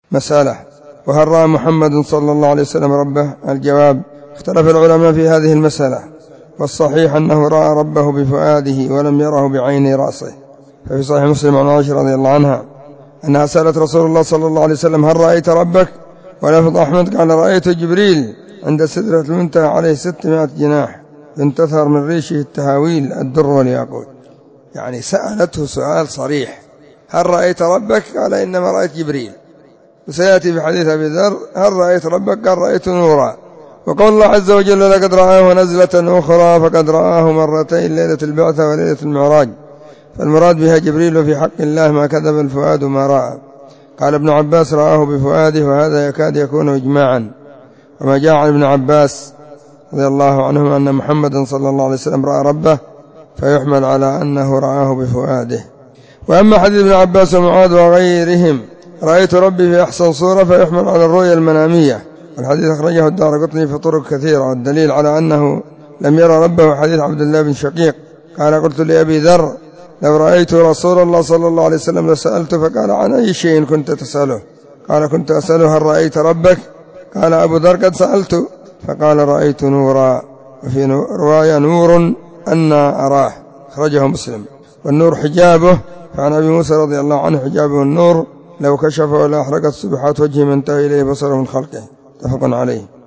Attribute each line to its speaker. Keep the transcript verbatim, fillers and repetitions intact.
Speaker 1: مسألة. وهل رأى محمد صلى الله عليه وسلم ربه؟ الجواب: اختلف العلماء في هذه المسألة، والصحيح أنه رأى ربه بفؤاده ولم يره بعين رأسه. ففي صحيح مسلم عن عائشة رضي الله عنها أنها سألت رسول الله صلى الله عليه وسلم: هل رأيت ربك؟ ولفظ أحمد قال: رأيت جبريل عند سدرة المنتهى عليه ستمائة جناح ينتثر من ريشه التهاويل الدر والياقوت. يعني سألته سؤال صريح: هل رأيت ربك؟ قال: إنما رأيت جبريل. وسيأتي في حديث أبي ذر: هل رأيت ربك؟ قال: رأيت نورا. وقال الله عز وجل: لقد رآه نزلة أخرى، فقد رآه مرتين، ليلة البعثة وليلة المعراج. فالمراد بها جبريل، وفي حق الله ما كذب الفؤاد ما رأى. قال ابن عباس: رآه بفؤاده، وهذا يكاد يكون إجماعا. وما جاء عن ابن عباس رضي الله عنهما أن محمدا صلى الله عليه وسلم رأى ربه، فيحمل على أنه رآه بفؤاده. وأما حديث ابن عباس ومعاذ وغيرهم: رأيت ربي في أحسن صورة، فيحمل على الرؤيا المنامية. والحديث أخرجه الدارقطني في طرق كثيرة، والدليل على أنه لم يرى ربه حديث عبد الله بن شقيق قال: قلت لأبي ذر: لو رأيت رسول الله صلى الله عليه وسلم لسألته. فقال: عن أي شيء كنت تسأله؟ قال: كنت أسأله: هل رأيت ربك؟ قال أبو ذر: قد سألت. فقال: رأيت نورا. وفي رواية: نور أنا أراه. أخرجه مسلم. والنور حجابه، فعن أبي موسى رضي الله عنه: حجابه النور، لو كشف ولا أحرقت سبحات وجهه من انتهى إليه بصره من خلقه. متفق عليه.